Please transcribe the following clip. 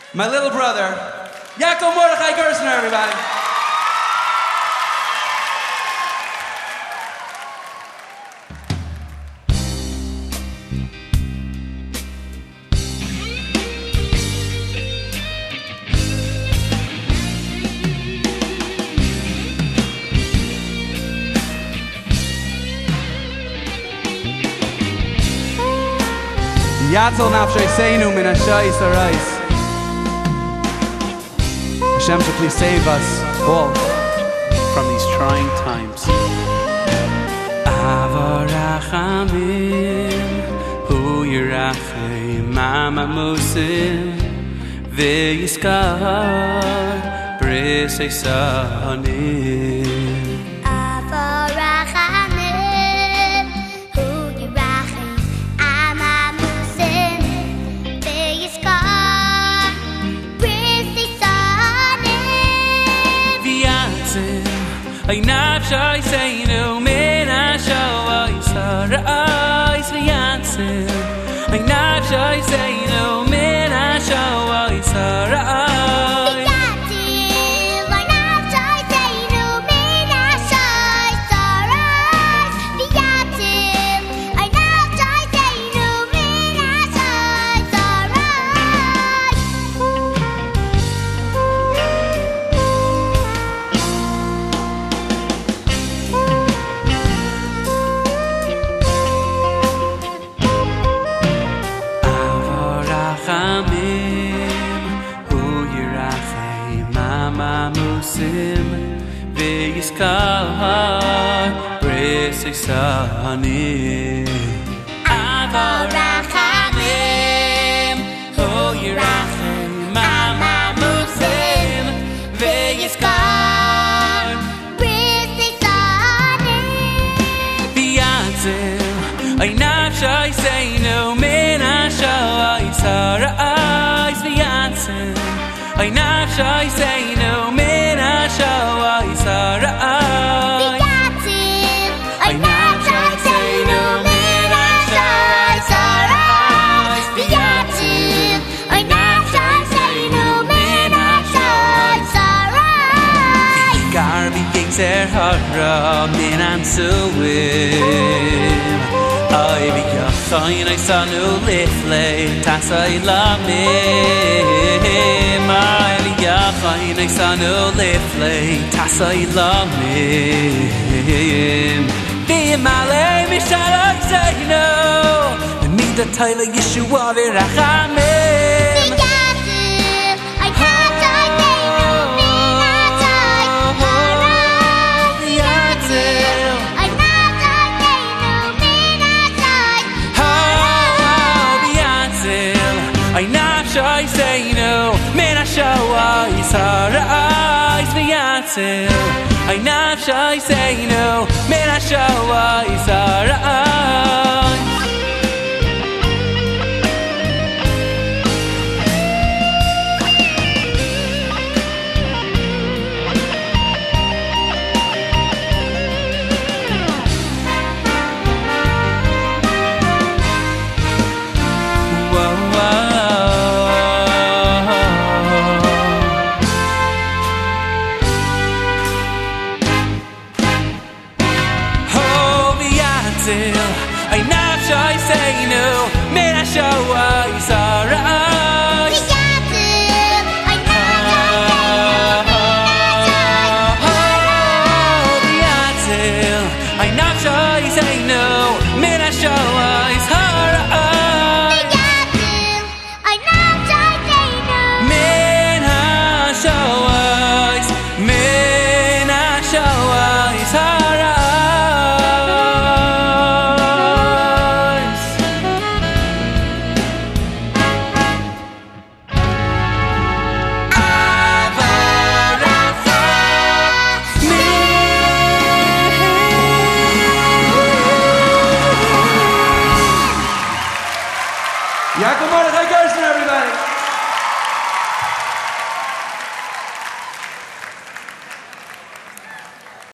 my little brother, Yaakov Mordechai Gerstner, everybody. Yatzal nafshay seinu min hashayis harais. Hashem should please save us all from these trying times. Avarachamim hu yirachim mama musim veyiskar bris eisanim. Ay nafshay seinu min hashayis harais v'yatzil. Ay nafshay seinu min hashayis harais. Veyiskar bris eisanim. Avarachamim hu yirachim mama musim veyiskar bris eisanim. V'yatzil ay nafshay seinu min hashayis harais. V'yatzil ay nafshay seinu min hashayis harais. Ay nafshay seinu min hashayis harais. V'yatzil ay nafshay seinu min hashayis harais. V'yikar v'yikzer hara min ansuim. Ay v'yachayin ay sanu liflei tasay lamim. Ay v'yachayin ay sanu liflei tasay lamim. V'yimalei mishalay seinu midatay leYeshua v'rachamim. Ay nafshay seinu min hashayis harais. V'yatzil ay nafshay seinu min hashayis harais. Ay nafshay seinu min hashayis harais. V'yatzil ay v'yatzil ay nafshay seinu min hashayis harais. V'yatzil ay nafshay seinu min hashayis harais. Yaakov Mordechai